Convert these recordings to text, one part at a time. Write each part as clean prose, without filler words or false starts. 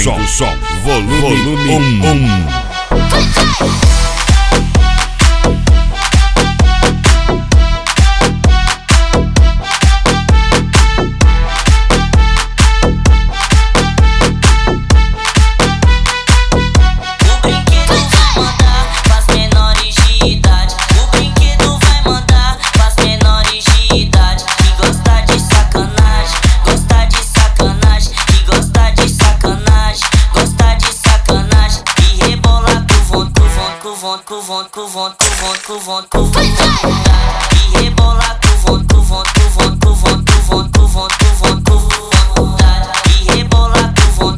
som, volume 1. E rebolar com vontade. E rebolar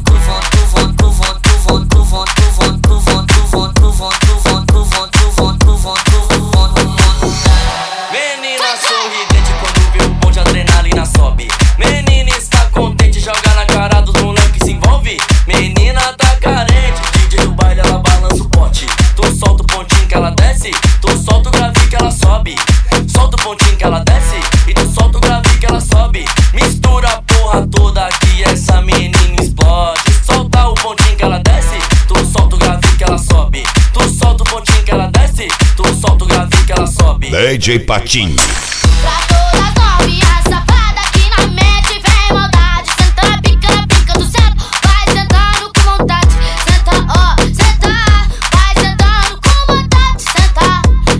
menina sorridente quando vê o bom de adrenalina sobe. Menina está contente, joga na cara dos moleques, se envolve. Menina tá carente, DJ do baile ela balança o pote. Tu solta o pontinho que ela desce, tu solta o grave que ela sobe. Solta o pontinho que ela desce e tu solta o grave que ela sobe. Mistura a porra toda que essa menina explode. Solta o pontinho que ela desce, tu solta o grave que ela sobe. Tu solta o pontinho que ela desce, tu solta o grave que ela sobe. DJ Patinho. Pra todas novinhas safadas que na mente vem maldade. Senta na pica do centro, vai sentando com vontade. Senta, ó, senta, vai sentando com vontade. Senta,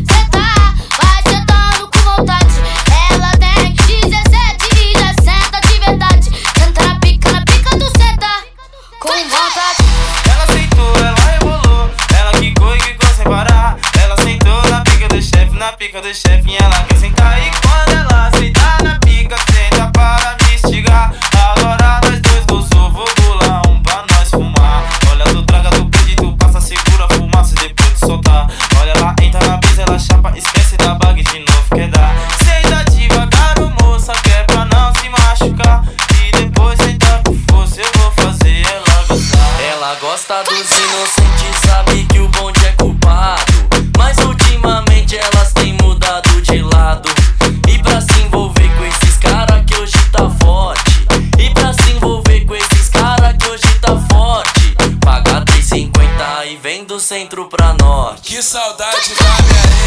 vai sentando com vontade. Ela tem 17 e já senta de verdade. Senta na pica do centro, com vontade. Ela sentou, ela rebolou, ela quicou sem parar. Ela sentou na pica do chefe, e ela quer sentar. E quando ela sentar na pica, senta para me instigar. Agora nós dois gozou, vou pular um pra nós fumar. Olha, tu traga do brinde, tu passa, segura a fumaça e depois de soltar. Olha, ela entra na brisa, ela chapa, esquece da bag de novo, quer dar. Senta devagar, moça, que é pra não se machucar. E depois senta com força, eu vou fazer ela gostar. Ela gosta dos inocentes, sabe que o bonde é culpado. Mas ultimamente elas têm mudado de lado. E pra se envolver com esses cara que hoje tá forte. E pra se envolver com esses cara que hoje tá forte. Paga 3,50 e vem do centro pra norte. Que saudade da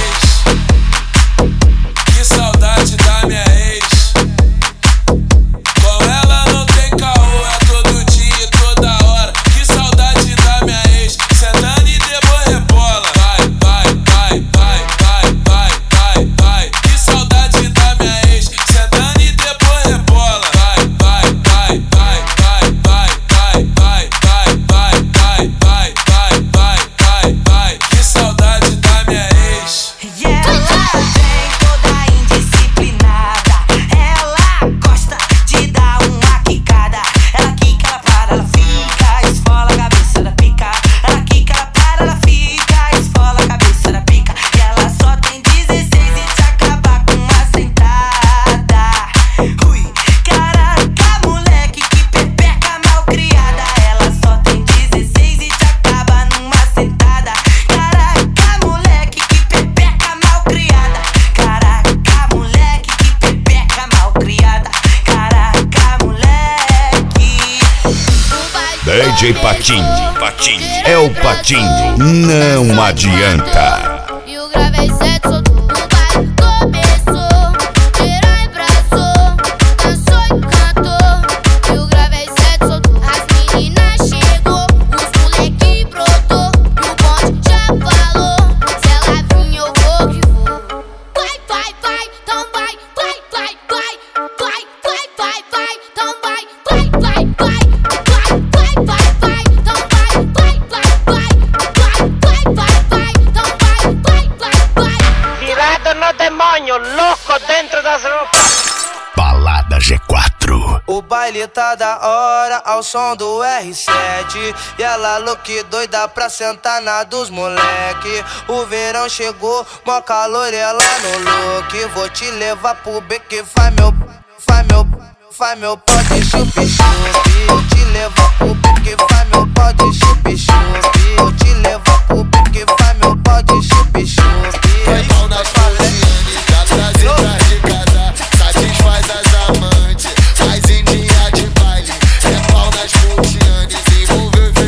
minha ex. Que saudade da minha ex. Com ela não tem caô, é todo dia e toda hora. Que saudade da minha ex. Sentando e depois rebola. Vai. Que saudade da minha ex. Sentando e depois rebola. Vai. Que saudade da minha ex. E ela vem toda indisciplinada. Ela gosta de dar uma quicada. Ela quica, ela para, ela fica, esfola a cabeça da pica. Ela quica, ela para, ela fica, esfola a cabeça da pica. E ela só tem 16 e te acaba com uma sentada. Ui, caraca, moleque, que pepeca mal criada. Ela só tem 16 e te acaba numa sentada. Caraca, moleque, que pepeca mal criada. Caraca, moleque, que pepeca mal criada. Caraca, moleque. DJ Patinho. É o Patinho. Não adianta. E o grave 7 soltou. O baile começou, verão embraçou, dançou e cantou. E o grave 7 soltou. As meninas chegou, os moleque brotou. E o bonde já falou, se ela vir eu vou que vou. Vai, então vai, então vai, então vai, então vai. Tirado no demônio, louco dentro das roupas. Balada G4. O baile tá da hora ao som do R7. E ela louca doida pra sentar na dos moleque. O verão chegou, mó calor ela no look. Vou te levar pro beque, faz meu pó de chup-chup. Vou te levar pro beque, faz meu pó de chup-chup. Vou te levar pro beque, faz meu pó de chup-chup. É pau nas Pontianes, dá prazer pra arrecadar. Satisfaz as amantes, faz em dia de baile. É pau nas Pontianes, envolveu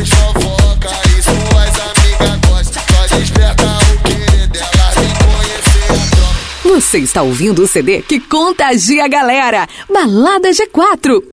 Você está ouvindo o CD que contagia a galera. Balada G4.